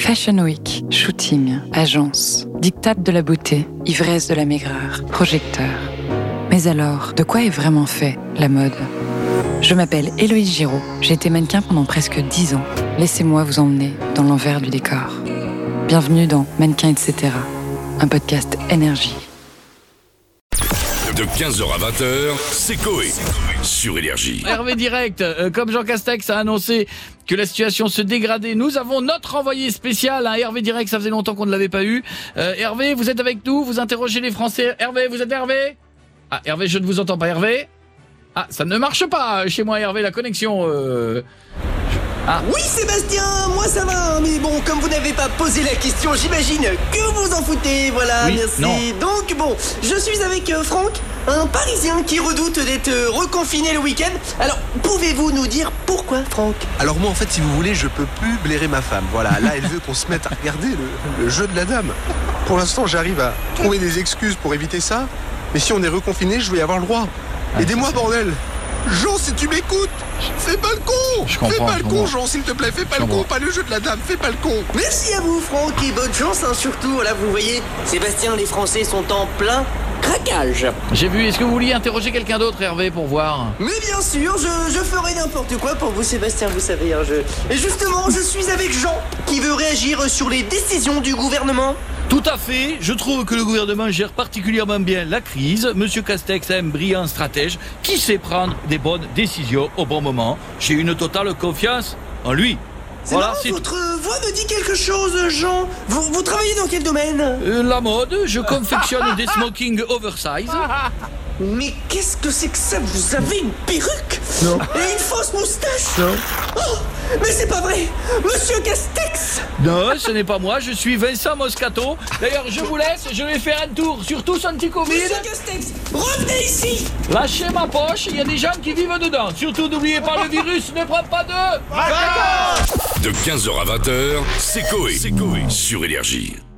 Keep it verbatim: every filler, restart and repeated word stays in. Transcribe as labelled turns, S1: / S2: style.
S1: Fashion Week, shooting, agence, diktat de la beauté, ivresse de la maigreur, projecteur. Mais alors, de quoi est vraiment fait la mode ? Je m'appelle Héloïse Giraud, j'ai été mannequin pendant presque dix ans. Laissez-moi vous emmener dans l'envers du décor. Bienvenue dans Mannequin et cetera, un podcast énergie.
S2: De quinze heures à vingt heures, c'est Coé sur Énergie.
S3: Hervé Direct, euh, comme Jean Castex a annoncé que la situation se dégradait, nous avons notre envoyé spécial, hein, Hervé Direct, ça faisait longtemps qu'on ne l'avait pas eu. Euh, Hervé, vous êtes avec nous, vous interrogez les Français. Hervé, vous êtes Hervé ? Ah, Hervé, je ne vous entends pas, Hervé ? Ah, ça ne marche pas chez moi, Hervé, la connexion... Euh...
S4: Ah. Oui Sébastien, moi ça va, mais bon, comme vous n'avez pas posé la question, j'imagine que vous en foutez, voilà,
S3: oui,
S4: merci.
S3: Non.
S4: Donc bon, je suis avec euh, Franck, un Parisien qui redoute d'être euh, reconfiné le week-end. Alors, pouvez-vous nous dire pourquoi, Franck ?
S5: Alors moi en fait, si vous voulez, je peux plus blairer ma femme. Voilà, là elle veut qu'on se mette à regarder le, le jeu de la dame. Pour l'instant, j'arrive à trouver des excuses pour éviter ça, mais si on est reconfiné, je vais y avoir le droit.
S3: Ah,
S5: Aidez-moi, bordel. Jean, si tu m'écoutes, fais pas le con.
S3: Je comprends,
S5: Fais pas
S3: je
S5: le con,
S3: comprends.
S5: Jean, s'il te plaît, fais pas
S3: Je
S5: le con,
S3: comprends.
S5: pas le jeu de la dame, fais pas le con.
S4: Merci à vous, Franck, et bonne chance, hein, surtout, là, vous voyez, Sébastien, les Français sont en plein craquage.
S3: J'ai vu, est-ce que vous vouliez interroger quelqu'un d'autre, Hervé, pour voir ?
S4: Mais bien sûr, je, je ferai n'importe quoi pour vous, Sébastien, vous savez, hein, je... Et justement, je suis avec Jean, qui veut réagir sur les décisions du gouvernement.
S6: Tout à fait, je trouve que le gouvernement gère particulièrement bien la crise. Monsieur Castex est un brillant stratège qui sait prendre des bonnes décisions au bon moment. J'ai une totale confiance en lui.
S4: C'est
S6: Voilà,
S4: marrant,
S6: c'est
S4: votre voix me dit quelque chose, Jean. Vous, vous travaillez dans quel domaine ?
S6: Euh, la mode, je confectionne des smokings oversize.
S4: Mais qu'est-ce que c'est que ça ? Vous avez une perruque ?
S5: Non.
S4: Et une fausse moustache ?
S5: Non.
S4: Oh, mais c'est pas vrai ! Monsieur Castex !
S6: Non, ce n'est pas moi, je suis Vincent Moscato. D'ailleurs, je vous laisse, je vais faire un tour sur tous anti-Covid.
S4: Monsieur Castex, revenez ici !
S6: Lâchez ma poche, il y a des gens qui vivent dedans. Surtout, n'oubliez pas, le virus ne prend pas de...
S2: De quinze heures à vingt heures, c'est Coé sur Énergie.